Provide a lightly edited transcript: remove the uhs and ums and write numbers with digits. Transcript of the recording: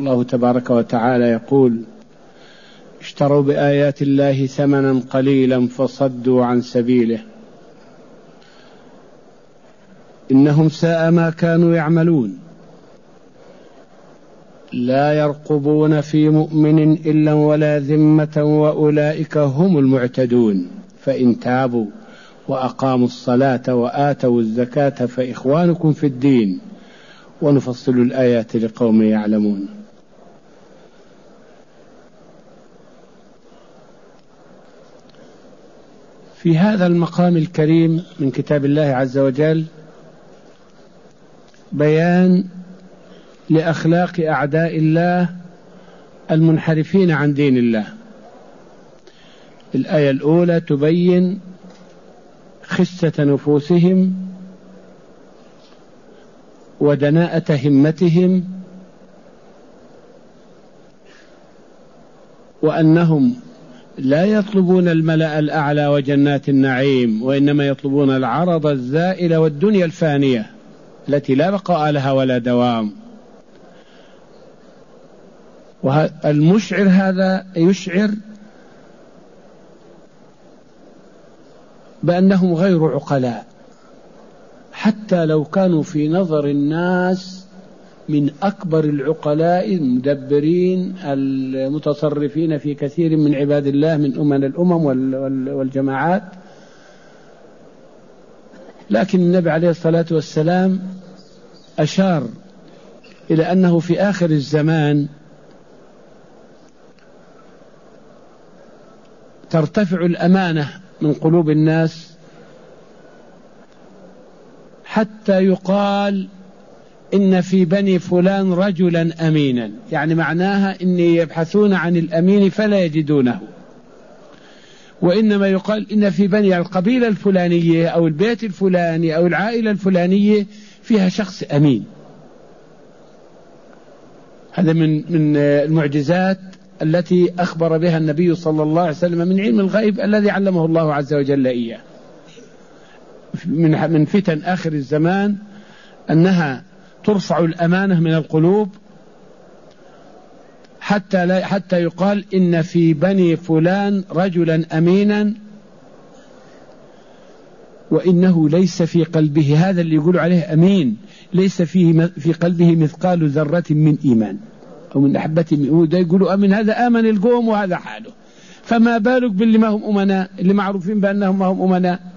الله تبارك وتعالى يقول: اشتروا بآيات الله ثمنا قليلا فصدوا عن سبيله إنهم ساء ما كانوا يعملون لا يرقبون في مؤمن إلا ولا ذمة وأولئك هم المعتدون فإن تابوا وأقاموا الصلاة وآتوا الزكاة فإخوانكم في الدين ونفصل الآيات لقوم يعلمون. في هذا المقام الكريم من كتاب الله عز وجل بيان لأخلاق أعداء الله المنحرفين عن دين الله. الآية الأولى تبين خسة نفوسهم ودناءة همتهم وأنهم لا يطلبون الملأ الأعلى وجنات النعيم وإنما يطلبون العرض الزائل والدنيا الفانية التي لا بقاء لها ولا دوام. والمشعر هذا يشعر بأنهم غير عقلاء حتى لو كانوا في نظر الناس من أكبر العقلاء المدبرين المتصرفين في كثير من عباد الله من الأمم والجماعات. لكن النبي عليه الصلاة والسلام أشار إلى أنه في آخر الزمان ترتفع الأمانة من قلوب الناس حتى يقال إن في بني فلان رجلا أمينا، يعني معناها إن يبحثون عن الأمين فلا يجدونه، وإنما يقال إن في بني القبيلة الفلانية أو البيت الفلاني أو العائلة الفلانية فيها شخص أمين. هذا من المعجزات التي أخبر بها النبي صلى الله عليه وسلم من علم الغيب الذي علمه الله عز وجل إياه. من فتن آخر الزمان أنها ترفع الأمانة من القلوب حتى يقال إن في بني فلان رجلا أمينا وإنه ليس في قلبه، هذا اللي يقول عليه أمين ليس في قلبه مثقال ذرة من إيمان أو من أحبة وده يقولوا أمن، هذا آمن القوم وهذا حاله، فما بالك باللي ما هم أمناء اللي معروفين بأنهم ما هم أمناء.